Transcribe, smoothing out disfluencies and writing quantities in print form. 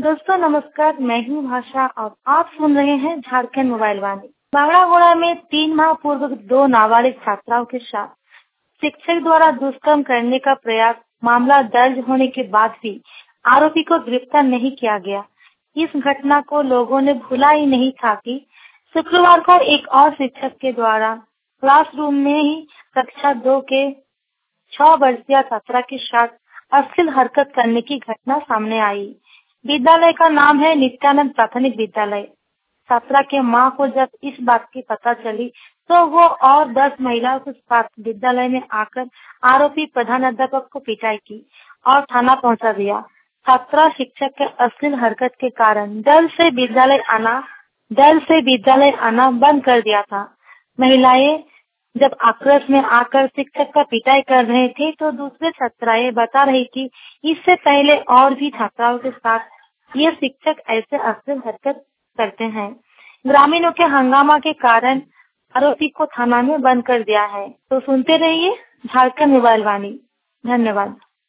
दोस्तों नमस्कार, मैं हूँ भाषा और आप सुन रहे हैं झारखंड मोबाइल वाणी। बागड़ागोड़ा में 3 माह पूर्व 2 नाबालिग छात्राओं के साथ शिक्षक द्वारा दुष्कर्म करने का प्रयास मामला दर्ज होने के बाद भी आरोपी को गिरफ्तार नहीं किया गया। इस घटना को लोगों ने भूला ही नहीं था कि शुक्रवार को एक और शिक्षक के द्वारा क्लासरूम में ही कक्षा 2 के 6 वर्षीय छात्रा के साथ अश्लील हरकत करने की घटना सामने आई। विद्यालय का नाम है नित्यानंद प्राथमिक विद्यालय। छात्रा के मां को जब इस बात की पता चली तो वो और 10 महिलाओं के साथ विद्यालय में आकर आरोपी प्रधानाध्यापक को पिटाई की और थाना पहुंचा दिया। छात्रा शिक्षक के अश्लील हरकत के कारण डर से विद्यालय आना बंद कर दिया था। महिलाएं जब आक्रोश में आकर शिक्षक का पिटाई कर रहे थे तो दूसरे छात्राएं बता रही थी इससे पहले और भी छात्राओं के साथ ये शिक्षक ऐसे अश्लील हरकत करते हैं। ग्रामीणों के हंगामा के कारण आरोपी को थाना में बंद कर दिया है। तो सुनते रहिए झारखंड मोबाइल वाणी। धन्यवाद।